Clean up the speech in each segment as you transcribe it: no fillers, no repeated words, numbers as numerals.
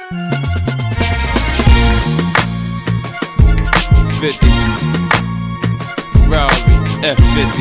50 Ferrari F50.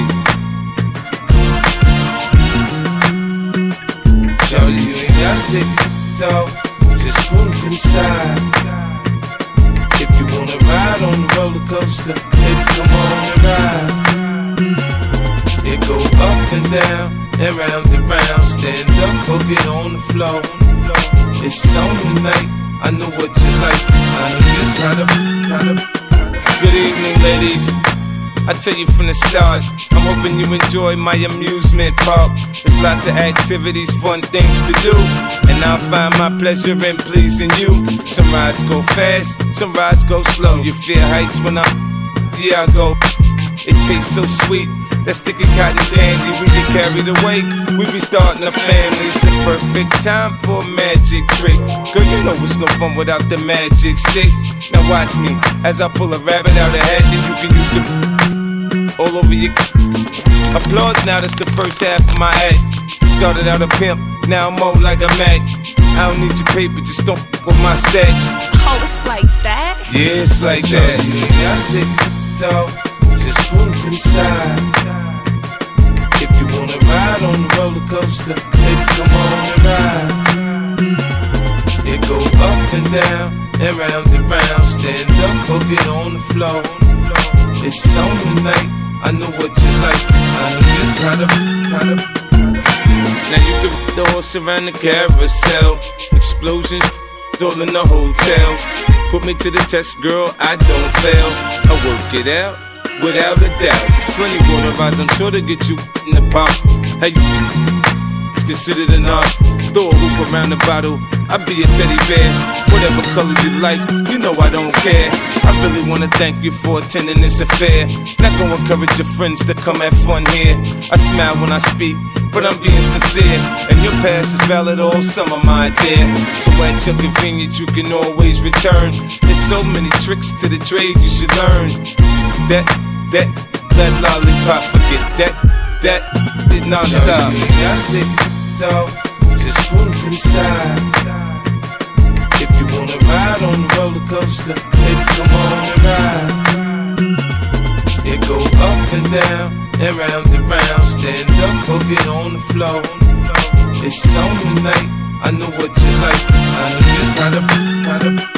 Shorty, you ain't gotta take it talk, just pull to the side. If you wanna ride on the roller coaster, baby, come on and ride. It go up and down and round and round. Stand up or get on the floor. It's on tonight, I know what you like. I know just how to. Good evening, ladies. I tell you from the start, I'm hoping you enjoy my amusement park. There's lots of activities, fun things to do, and I'll find my pleasure in pleasing you. Some rides go fast, some rides go slow. You fear heights when yeah, I go. It tastes so sweet, that sticky cotton candy. We get carried away, we be starting a family. It's a perfect time for a magic trick. Girl, you know it's no fun without the magic stick. Now watch me, as I pull a rabbit out of hat, then you can use the all over your applause. Now that's the first half of my act. Started out a pimp, now I'm more like a Mac. I don't need your paper, just don't with my stacks. Oh, it's like that? Yeah, it's like that. You ain't gotta take it talk, just pull to the side. If you wanna ride on the roller coaster, baby, come on and ride. It go up and down and round and round. Stand up or get on the floor. It's on tonight, I know what you like. I know just how to. Now you can the horse around the carousel. Explosions all in the hotel. Put me to the test, girl, I don't fail. I work it out, without a doubt. There's plenty water rides, I'm sure to get you in the pop. Hey, it's considered an art. Throw a hoop around the bottle, I'll be a teddy bear. Whatever color you like, you know I don't care. I really wanna thank you for attending this affair. Not gonna encourage your friends to come have fun here. I smile when I speak, but I'm being sincere. And your past is valid all summer, my dear. So at your convenience, you can always return. There's so many tricks to the trade you should learn. That lollipop, forget that did non-stop. You ain't gotta take it talk, just pull to the side. If you wanna ride on the roller coaster, baby, come on and ride. It go up and down and round and round. Stand up or get on the floor. It's on tonight, I know what you like. I know just how to.